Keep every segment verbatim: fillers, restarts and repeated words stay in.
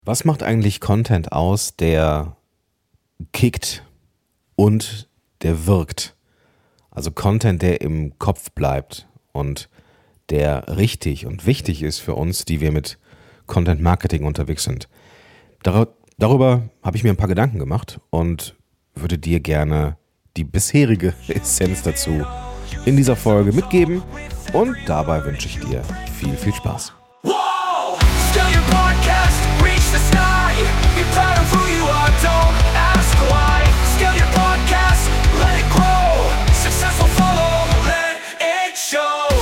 Was macht eigentlich Content aus, der kickt und der wirkt? Also Content, der im Kopf bleibt und der richtig und wichtig ist für uns, die wir mit Content Marketing unterwegs sind. Dar- Darüber habe ich mir ein paar Gedanken gemacht und würde dir gerne die bisherige Essenz dazu in dieser Folge mitgeben. Und dabei wünsche ich dir viel, viel Spaß. Whoa! Still your podcast, reach the sky. Be proud of who you are, don't ask why. Still your podcast, let it grow. Successful follow, let it show.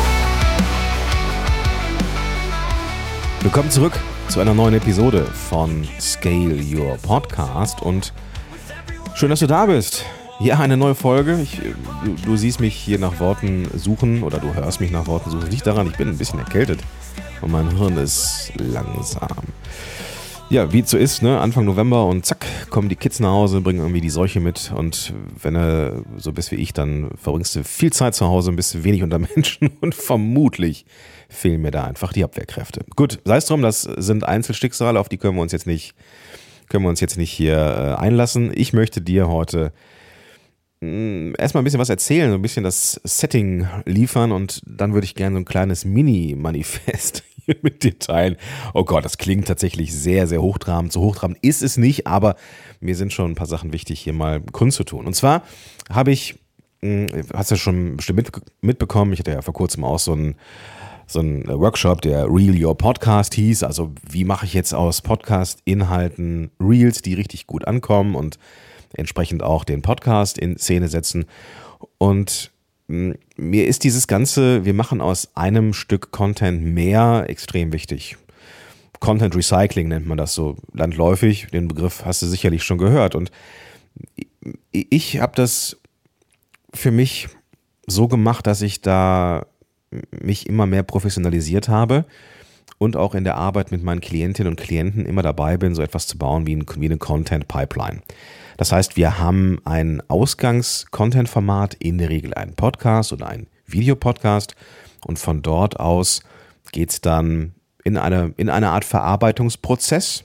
Willkommen zurück zu einer neuen Episode von Scale Your Podcast und schön, dass du da bist. Ja, eine neue Folge. Ich, du, du siehst mich hier nach Worten suchen oder du hörst mich nach Worten suchen. Liegt daran, ich bin ein bisschen erkältet und mein Hirn ist langsam. Ja, wie es so ist, ne? Anfang November und zack, kommen die Kids nach Hause, bringen irgendwie die Seuche mit und wenn du so bist wie ich, dann verbringst du viel Zeit zu Hause und bist wenig unter Menschen und vermutlich fehlen mir da einfach die Abwehrkräfte. Gut, sei es drum, das sind Einzelschicksale, auf die können wir uns jetzt nicht, können wir uns jetzt nicht hier äh, einlassen. Ich möchte dir heute mh, erstmal ein bisschen was erzählen, so ein bisschen das Setting liefern und dann würde ich gerne so ein kleines Mini-Manifest hier mit dir teilen. Oh Gott, das klingt tatsächlich sehr, sehr hochtrabend. So hochtrabend ist es nicht, aber mir sind schon ein paar Sachen wichtig, hier mal kundzutun. Und zwar habe ich, mh, hast du ja schon bestimmt mit, mitbekommen, ich hatte ja vor kurzem auch so ein so ein Workshop, der Reel Your Podcast hieß. Also wie mache ich jetzt aus Podcast-Inhalten Reels, die richtig gut ankommen und entsprechend auch den Podcast in Szene setzen. Und mh, mir ist dieses ganze, wir machen aus einem Stück Content mehr, extrem wichtig. Content Recycling nennt man das so landläufig. Den Begriff hast du sicherlich schon gehört. Und ich habe das für mich so gemacht, dass ich da mich immer mehr professionalisiert habe und auch in der Arbeit mit meinen Klientinnen und Klienten immer dabei bin, so etwas zu bauen wie, ein, wie eine Content-Pipeline. Das heißt, wir haben ein Ausgangs-Content-Format, in der Regel einen Podcast oder einen Videopodcast und von dort aus geht es dann in eine, in eine Art Verarbeitungsprozess,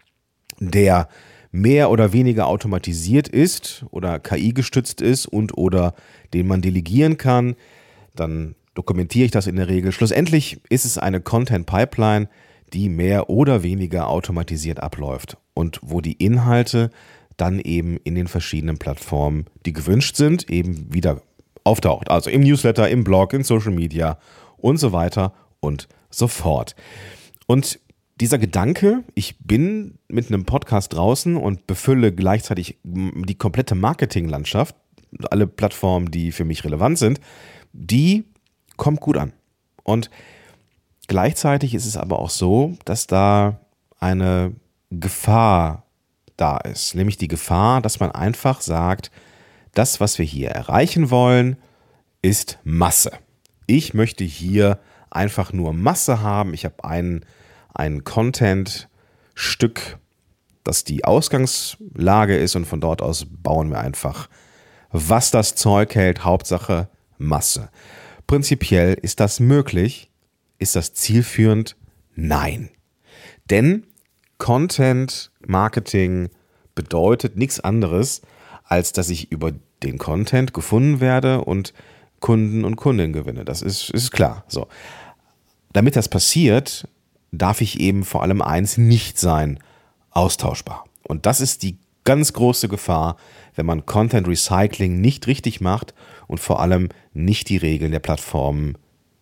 der mehr oder weniger automatisiert ist oder K I gestützt ist und oder den man delegieren kann. Dann dokumentiere ich das in der Regel. Schlussendlich ist es eine Content-Pipeline, die mehr oder weniger automatisiert abläuft und wo die Inhalte dann eben in den verschiedenen Plattformen, die gewünscht sind, eben wieder auftaucht. Also im Newsletter, im Blog, in Social Media und so weiter und so fort. Und dieser Gedanke, ich bin mit einem Podcast draußen und befülle gleichzeitig die komplette Marketinglandschaft, alle Plattformen, die für mich relevant sind, die kommt gut an. Und gleichzeitig ist es aber auch so, dass da eine Gefahr da ist. Nämlich die Gefahr, dass man einfach sagt, das, was wir hier erreichen wollen, ist Masse. Ich möchte hier einfach nur Masse haben. Ich habe ein, ein Content-Stück, das die Ausgangslage ist und von dort aus bauen wir einfach, was das Zeug hält. Hauptsache Masse. Prinzipiell ist das möglich. Ist das zielführend? Nein. Denn Content Marketing bedeutet nichts anderes, als dass ich über den Content gefunden werde und Kunden und Kundinnen gewinne. Das ist, ist klar. So. Damit das passiert, darf ich eben vor allem eins nicht sein: austauschbar. Und das ist die ganz große Gefahr, wenn man Content Recycling nicht richtig macht und vor allem nicht die Regeln der Plattformen,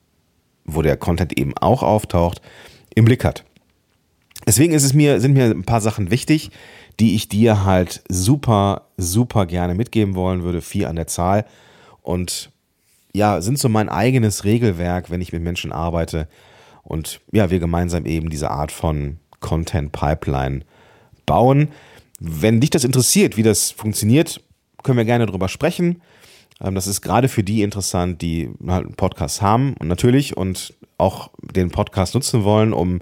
wo der Content eben auch auftaucht, im Blick hat. Deswegen ist es mir, sind mir ein paar Sachen wichtig, die ich dir halt super, super gerne mitgeben wollen würde, vier an der Zahl. Und ja, sind so mein eigenes Regelwerk, wenn ich mit Menschen arbeite und ja, wir gemeinsam eben diese Art von Content Pipeline bauen. Wenn dich das interessiert, wie das funktioniert, können wir gerne drüber sprechen. Das ist gerade für die interessant, die halt einen Podcast haben und natürlich und auch den Podcast nutzen wollen, um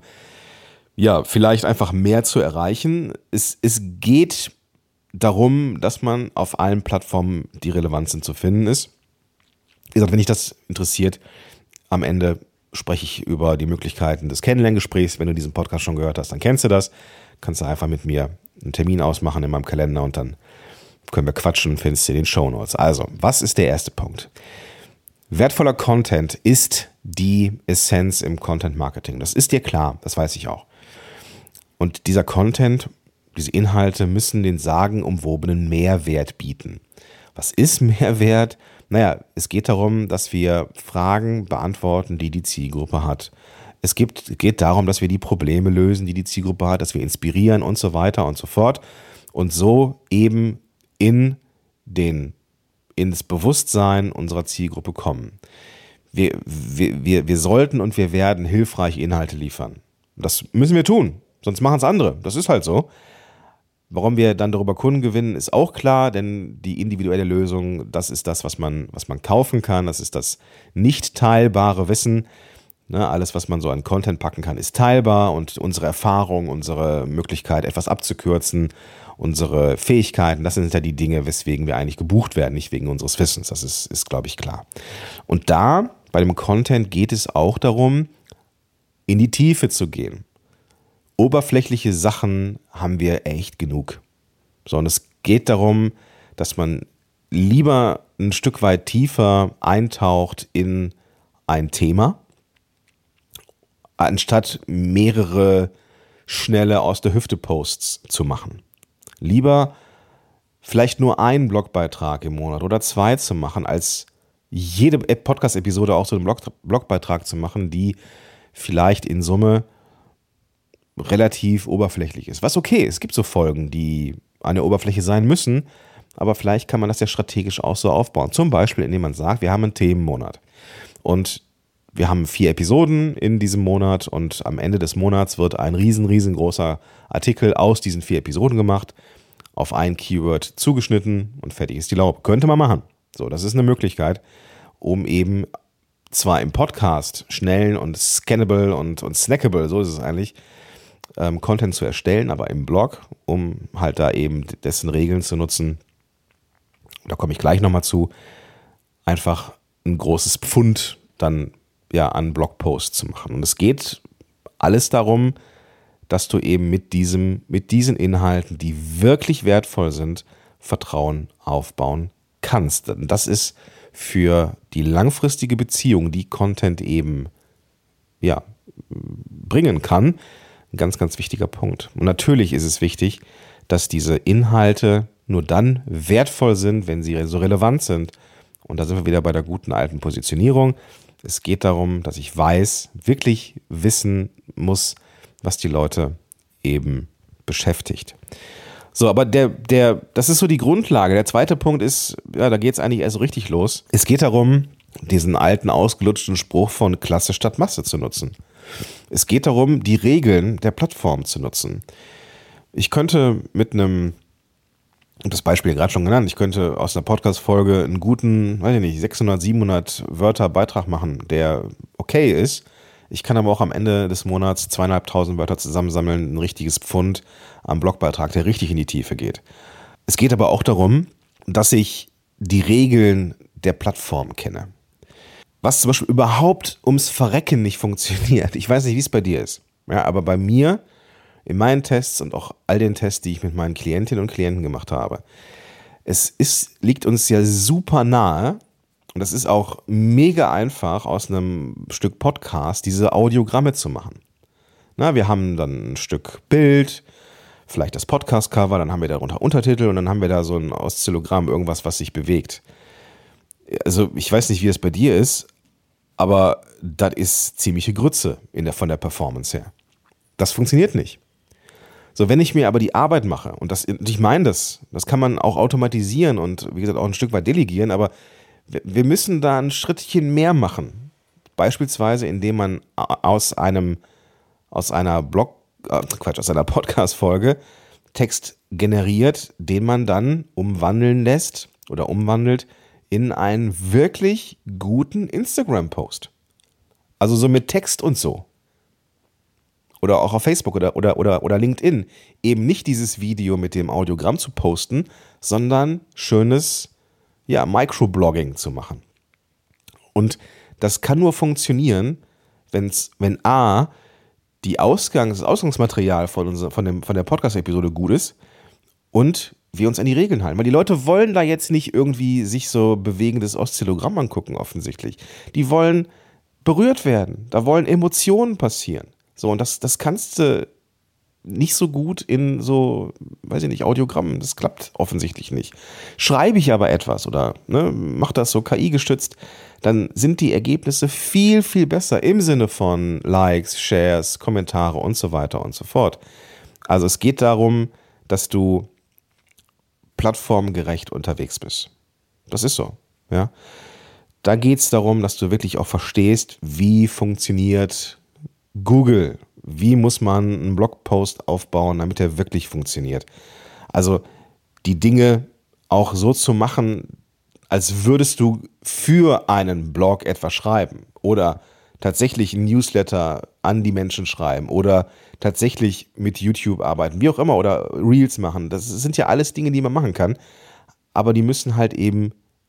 ja vielleicht einfach mehr zu erreichen. Es, es geht darum, dass man auf allen Plattformen, die relevant sind, zu finden ist. Wie gesagt, wenn dich das interessiert, am Ende spreche ich über die Möglichkeiten des Kennenlerngesprächs. Wenn du diesen Podcast schon gehört hast, dann kennst du das. kannst du einfach mit mir einen Termin ausmachen in meinem Kalender und dann können wir quatschen und findest du in den Shownotes. Also, was ist der erste Punkt? Wertvoller Content ist die Essenz im Content Marketing. Das ist dir klar, das weiß ich auch. Und dieser Content, diese Inhalte müssen den sagenumwobenen Mehrwert bieten. Was ist Mehrwert? Naja, es geht darum, dass wir Fragen beantworten, die die Zielgruppe hat. Es gibt, geht darum, dass wir die Probleme lösen, die die Zielgruppe hat, dass wir inspirieren und so weiter und so fort. Und so eben in den, ins Bewusstsein unserer Zielgruppe kommen. Wir, wir, wir, wir sollten und wir werden hilfreiche Inhalte liefern. Das müssen wir tun, sonst machen es andere. Das ist halt so. Warum wir dann darüber Kunden gewinnen, ist auch klar, denn die individuelle Lösung, das ist das, was man, was man kaufen kann, das ist das nicht teilbare Wissen. Ne, alles, was man so an Content packen kann, ist teilbar und unsere Erfahrung, unsere Möglichkeit, etwas abzukürzen, unsere Fähigkeiten, das sind ja die Dinge, weswegen wir eigentlich gebucht werden, nicht wegen unseres Wissens. Das ist, ist glaube ich, klar. Und da, bei dem Content, geht es auch darum, in die Tiefe zu gehen. Oberflächliche Sachen haben wir echt genug. So, und es geht darum, dass man lieber ein Stück weit tiefer eintaucht in ein Thema, anstatt mehrere schnelle aus der Hüfte Posts zu machen. Lieber vielleicht nur einen Blogbeitrag im Monat oder zwei zu machen, als jede Podcast-Episode auch so einen Blog- Blogbeitrag zu machen, die vielleicht in Summe relativ oberflächlich ist. Was okay, es gibt so Folgen, die an der Oberfläche sein müssen, aber vielleicht kann man das ja strategisch auch so aufbauen. Zum Beispiel, indem man sagt, wir haben einen Themenmonat und wir haben vier Episoden in diesem Monat und am Ende des Monats wird ein riesen, riesengroßer Artikel aus diesen vier Episoden gemacht, auf ein Keyword zugeschnitten und fertig ist die Laube. Könnte man machen. So, das ist eine Möglichkeit, um eben zwar im Podcast schnellen und scannable und, und snackable, so ist es eigentlich, ähm, Content zu erstellen, aber im Blog, um halt da eben dessen Regeln zu nutzen, da komme ich gleich nochmal zu, einfach ein großes Pfund dann ja an Blogposts zu machen. Und es geht alles darum, dass du eben mit diesem, mit diesen Inhalten, die wirklich wertvoll sind, Vertrauen aufbauen kannst. Das ist für die langfristige Beziehung, die Content eben ja, bringen kann, ein ganz, ganz wichtiger Punkt. Und natürlich ist es wichtig, dass diese Inhalte nur dann wertvoll sind, wenn sie so relevant sind. Und da sind wir wieder bei der guten alten Positionierung. Es geht darum, dass ich weiß, wirklich wissen muss, was die Leute eben beschäftigt. So, aber der, der, das ist so die Grundlage. Der zweite Punkt ist, ja, da geht es eigentlich erst so richtig los. Es geht darum, diesen alten, ausgelutschten Spruch von Klasse statt Masse zu nutzen. Es geht darum, die Regeln der Plattform zu nutzen. Ich könnte mit einem, das Beispiel gerade schon genannt, ich könnte aus einer Podcast-Folge einen guten, weiß ich nicht, sechshundert, siebenhundert Wörter Beitrag machen, der okay ist. Ich kann aber auch am Ende des Monats zweieinhalbtausend Wörter zusammensammeln, ein richtiges Pfund am Blogbeitrag, der richtig in die Tiefe geht. Es geht aber auch darum, dass ich die Regeln der Plattform kenne. Was zum Beispiel überhaupt ums Verrecken nicht funktioniert. Ich weiß nicht, wie es bei dir ist. Ja, aber bei mir, in meinen Tests und auch all den Tests, die ich mit meinen Klientinnen und Klienten gemacht habe, es ist, liegt uns ja super nahe, und das ist auch mega einfach, aus einem Stück Podcast diese Audiogramme zu machen. Na, wir haben dann ein Stück Bild, vielleicht das Podcast-Cover, dann haben wir darunter Untertitel und dann haben wir da so ein Oszillogramm, irgendwas, was sich bewegt. Also ich weiß nicht, wie es bei dir ist, aber das ist ziemliche Grütze in der, von der Performance her. Das funktioniert nicht. So, wenn ich mir aber die Arbeit mache, und das, ich meine das, das kann man auch automatisieren und wie gesagt auch ein Stück weit delegieren, aber wir müssen da ein Schrittchen mehr machen. Beispielsweise, indem man aus einem, aus einer Blog, äh, Quatsch, aus einer Podcast-Folge Text generiert, den man dann umwandeln lässt oder umwandelt in einen wirklich guten Instagram-Post. Also so mit Text und so. Oder auch auf Facebook oder, oder, oder, oder LinkedIn. Eben nicht dieses Video mit dem Audiogramm zu posten, sondern schönes ja, Microblogging zu machen. Und das kann nur funktionieren, wenn's, wenn A, die Ausgangs-, das Ausgangsmaterial von, unser, von, dem, von der Podcast-Episode gut ist und wir uns an die Regeln halten. Weil die Leute wollen da jetzt nicht irgendwie sich so bewegendes Oszillogramm angucken, offensichtlich. Die wollen berührt werden. Da wollen Emotionen passieren. So, und das, das kannst du nicht so gut in so, weiß ich nicht, Audiogrammen. Das klappt offensichtlich nicht. Schreibe ich aber etwas oder ne, mach das so K I-gestützt, dann sind die Ergebnisse viel, viel besser im Sinne von Likes, Shares, Kommentare und so weiter und so fort. Also es geht darum, dass du plattformgerecht unterwegs bist. Das ist so, ja. Da geht es darum, dass du wirklich auch verstehst, wie funktioniert Google. Wie muss man einen Blogpost aufbauen, damit er wirklich funktioniert? Also die Dinge auch so zu machen, als würdest du für einen Blog etwas schreiben oder tatsächlich ein Newsletter an die Menschen schreiben oder tatsächlich mit YouTube arbeiten, wie auch immer, oder Reels machen. Das sind ja alles Dinge, die man machen kann, aber die müssen halt eben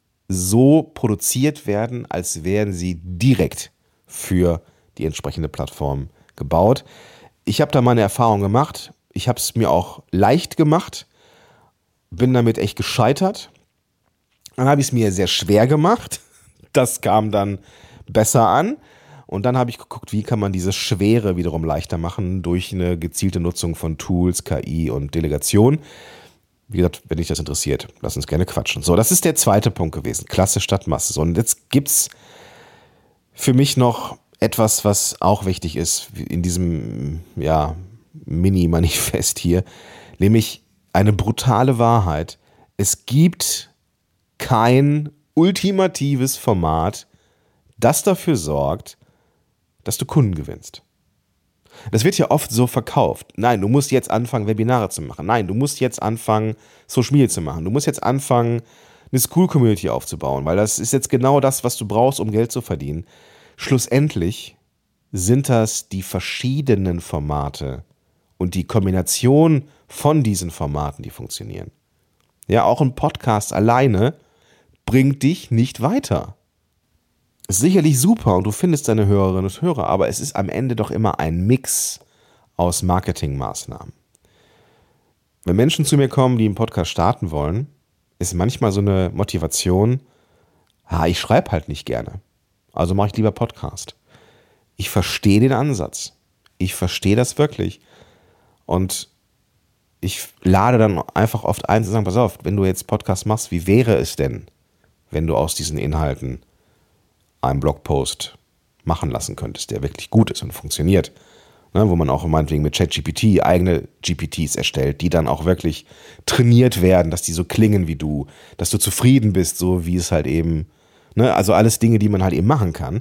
so produziert werden, als wären sie direkt für die entsprechende Plattform gebaut. Ich habe da meine Erfahrung gemacht. Ich habe es mir auch leicht gemacht, bin damit echt gescheitert. Dann habe ich es mir sehr schwer gemacht. Das kam dann besser an. Und dann habe ich geguckt, wie kann man diese Schwere wiederum leichter machen durch eine gezielte Nutzung von Tools, K I und Delegation. Wie gesagt, wenn dich das interessiert, lass uns gerne quatschen. So, das ist der zweite Punkt gewesen. Klasse statt Masse. So, und jetzt gibt es für mich noch etwas, was auch wichtig ist in diesem ja, Mini-Manifest hier, nämlich eine brutale Wahrheit. Es gibt kein ultimatives Format, das dafür sorgt, dass du Kunden gewinnst. Das wird ja oft so verkauft. Nein, du musst jetzt anfangen, Webinare zu machen. Nein, du musst jetzt anfangen, Social Media zu machen. Du musst jetzt anfangen, eine School-Community aufzubauen, weil das ist jetzt genau das, was du brauchst, um Geld zu verdienen. Schlussendlich sind das die verschiedenen Formate und die Kombination von diesen Formaten, die funktionieren. Ja, auch ein Podcast alleine bringt dich nicht weiter. Ist sicherlich super und du findest deine Hörerinnen und Hörer, aber es ist am Ende doch immer ein Mix aus Marketingmaßnahmen. Wenn Menschen zu mir kommen, die einen Podcast starten wollen, ist manchmal so eine Motivation, ah, ich schreibe halt nicht gerne. Also mache ich lieber Podcast. Ich verstehe den Ansatz. Ich verstehe das wirklich. Und ich lade dann einfach oft ein zu sagen, pass auf, wenn du jetzt Podcast machst, wie wäre es denn, wenn du aus diesen Inhalten einen Blogpost machen lassen könntest, der wirklich gut ist und funktioniert. Ne, wo man auch meinetwegen mit ChatGPT eigene G P Ts erstellt, die dann auch wirklich trainiert werden, dass die so klingen wie du, dass du zufrieden bist, so wie es halt eben, ne, also alles Dinge, die man halt eben machen kann,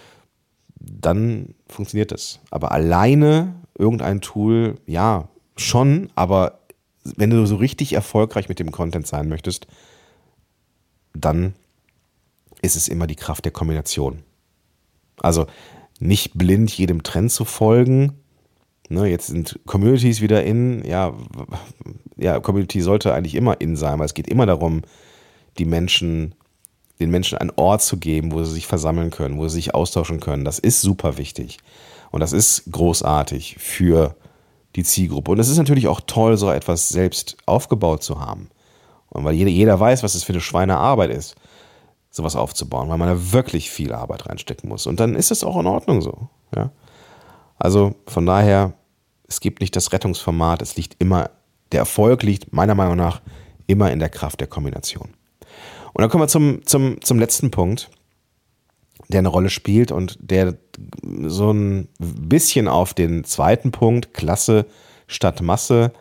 dann funktioniert das. Aber alleine irgendein Tool, ja, schon, aber wenn du so richtig erfolgreich mit dem Content sein möchtest, dann ist es immer die Kraft der Kombination. Also nicht blind jedem Trend zu folgen. Ne, jetzt sind Communities wieder in. Ja, ja, Community sollte eigentlich immer in sein, weil es geht immer darum, die Menschen, den Menschen einen Ort zu geben, wo sie sich versammeln können, wo sie sich austauschen können. Das ist super wichtig. Und das ist großartig für die Zielgruppe. Und es ist natürlich auch toll, so etwas selbst aufgebaut zu haben. Und weil jeder, jeder weiß, was es für eine Schweinearbeit ist, sowas aufzubauen, weil man da wirklich viel Arbeit reinstecken muss. Und dann ist es auch in Ordnung so. Ja? Also von daher, es gibt nicht das Rettungsformat, es liegt immer, der Erfolg liegt meiner Meinung nach immer in der Kraft der Kombination. Und dann kommen wir zum, zum, zum letzten Punkt, der eine Rolle spielt und der so ein bisschen auf den zweiten Punkt, Klasse statt Masse,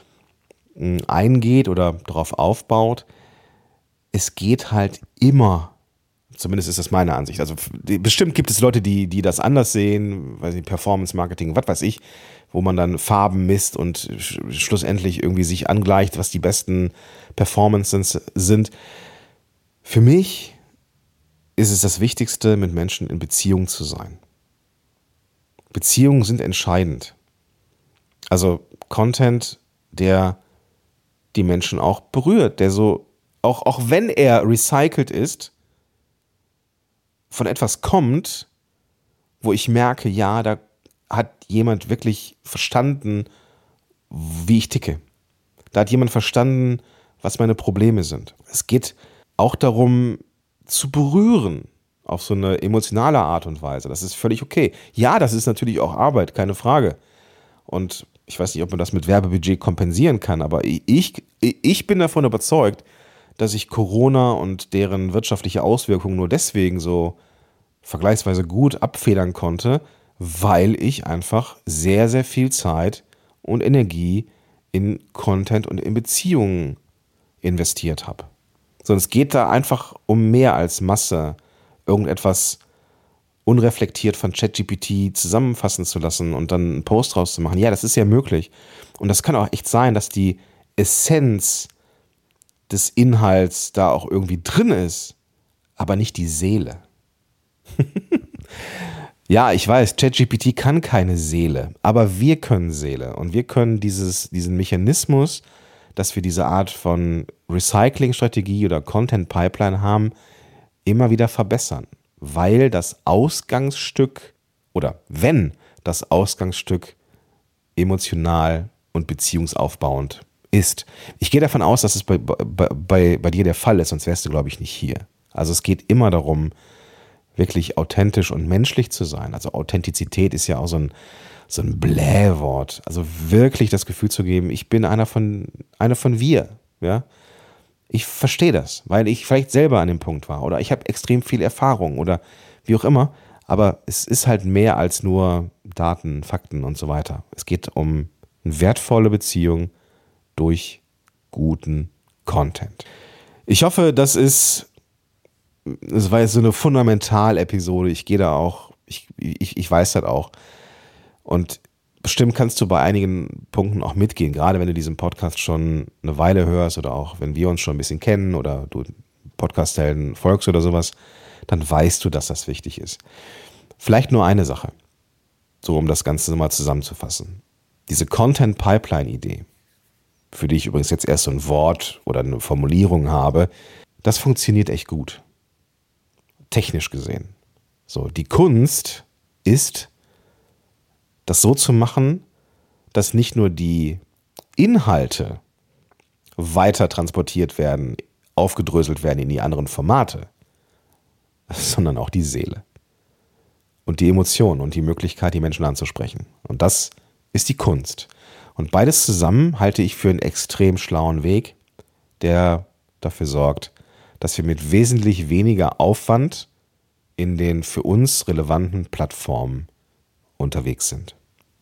eingeht oder darauf aufbaut. Es geht halt immer, zumindest ist das meine Ansicht, also bestimmt gibt es Leute, die, die das anders sehen, weiß nicht, Performance-Marketing, was weiß ich, wo man dann Farben misst und sch- schlussendlich irgendwie sich angleicht, was die besten Performances sind. Für mich ist es das Wichtigste, mit Menschen in Beziehung zu sein. Beziehungen sind entscheidend. Also Content, der die Menschen auch berührt, der so Auch, auch wenn er recycelt ist, von etwas kommt, wo ich merke, ja, da hat jemand wirklich verstanden, wie ich ticke. Da hat jemand verstanden, was meine Probleme sind. Es geht auch darum, zu berühren auf so eine emotionale Art und Weise. Das ist völlig okay. Ja, das ist natürlich auch Arbeit, keine Frage. Und ich weiß nicht, ob man das mit Werbebudget kompensieren kann, aber ich, ich bin davon überzeugt, dass ich Corona und deren wirtschaftliche Auswirkungen nur deswegen so vergleichsweise gut abfedern konnte, weil ich einfach sehr, sehr viel Zeit und Energie in Content und in Beziehungen investiert habe. Sondern es geht da einfach um mehr als Masse, irgendetwas unreflektiert von ChatGPT zusammenfassen zu lassen und dann einen Post draus zu machen. Ja, das ist ja möglich. Und das kann auch echt sein, dass die Essenz des Inhalts da auch irgendwie drin ist, aber nicht die Seele. Ja, ich weiß, ChatGPT kann keine Seele, aber wir können Seele und wir können dieses, diesen Mechanismus, dass wir diese Art von Recycling-Strategie oder Content-Pipeline haben, immer wieder verbessern, weil das Ausgangsstück oder wenn das Ausgangsstück emotional und beziehungsaufbauend ist. Ich gehe davon aus, dass es bei, bei, bei, bei dir der Fall ist, sonst wärst du, glaube ich, nicht hier. Also es geht immer darum, wirklich authentisch und menschlich zu sein. Also Authentizität ist ja auch so ein, so ein Blähwort. Also wirklich das Gefühl zu geben, ich bin einer von, einer von wir. Ja? Ich verstehe das, weil ich vielleicht selber an dem Punkt war oder ich habe extrem viel Erfahrung oder wie auch immer. Aber es ist halt mehr als nur Daten, Fakten und so weiter. Es geht um eine wertvolle Beziehung durch guten Content. Ich hoffe, das ist, das war jetzt so eine Fundamental-Episode. Ich gehe da auch, ich, ich, ich weiß das auch. Und bestimmt kannst du bei einigen Punkten auch mitgehen, gerade wenn du diesen Podcast schon eine Weile hörst oder auch wenn wir uns schon ein bisschen kennen oder du Podcast-Helden folgst oder sowas, dann weißt du, dass das wichtig ist. Vielleicht nur eine Sache, so um das Ganze mal zusammenzufassen. Diese Content-Pipeline-Idee, für die ich übrigens jetzt erst so ein Wort oder eine Formulierung habe, das funktioniert echt gut. Technisch gesehen. So, die Kunst ist, das so zu machen, dass nicht nur die Inhalte weiter transportiert werden, aufgedröselt werden in die anderen Formate, sondern auch die Seele. Und die Emotionen und die Möglichkeit, die Menschen anzusprechen. Und das ist die Kunst. Und beides zusammen halte ich für einen extrem schlauen Weg, der dafür sorgt, dass wir mit wesentlich weniger Aufwand in den für uns relevanten Plattformen unterwegs sind.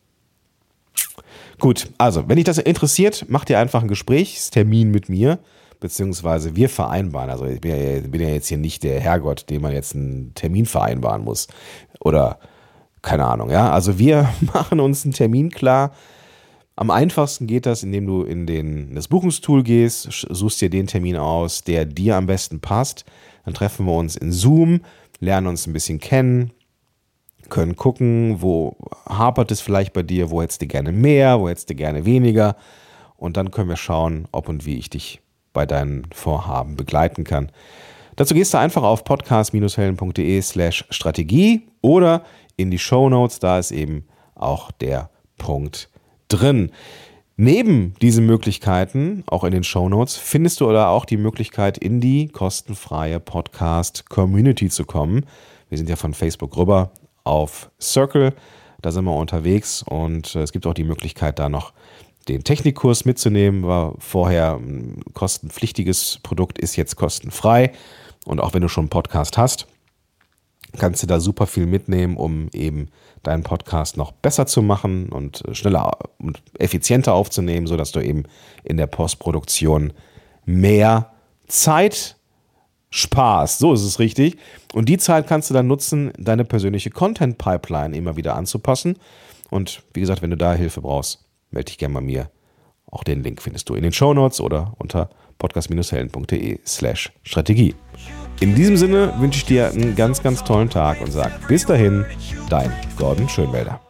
Gut, also, wenn dich das interessiert, mach dir einfach einen Gesprächstermin mit mir, beziehungsweise wir vereinbaren. Also ich bin ja, bin ja jetzt hier nicht der Herrgott, dem man jetzt einen Termin vereinbaren muss. Oder keine Ahnung, ja. Also wir machen uns einen Termin klar. Am einfachsten geht das, indem du in, den, in das Buchungstool gehst, suchst dir den Termin aus, der dir am besten passt. Dann treffen wir uns in Zoom, lernen uns ein bisschen kennen, können gucken, wo hapert es vielleicht bei dir, wo hättest du gerne mehr, wo hättest du gerne weniger. Und dann können wir schauen, ob und wie ich dich bei deinen Vorhaben begleiten kann. Dazu gehst du einfach auf podcast-helden.de slash Strategie oder in die Shownotes, da ist eben auch der Punkt drin. Neben diesen Möglichkeiten, auch in den Shownotes, findest du oder auch die Möglichkeit, in die kostenfreie Podcast-Community zu kommen. Wir sind ja von Facebook rüber auf Circle, da sind wir unterwegs und es gibt auch die Möglichkeit, da noch den Technikkurs mitzunehmen. War vorher ein kostenpflichtiges Produkt, ist jetzt kostenfrei. Und auch wenn du schon einen Podcast hast, kannst du da super viel mitnehmen, um eben deinen Podcast noch besser zu machen und schneller und effizienter aufzunehmen, sodass du eben in der Postproduktion mehr Zeit sparst. So ist es richtig. Und die Zeit kannst du dann nutzen, deine persönliche Content-Pipeline immer wieder anzupassen. Und wie gesagt, wenn du da Hilfe brauchst, melde dich gerne bei mir. Auch den Link findest du in den Shownotes oder unter podcast-helden.de slash Strategie. In diesem Sinne wünsche ich dir einen ganz, ganz tollen Tag und sage bis dahin, dein Gordon Schönwälder.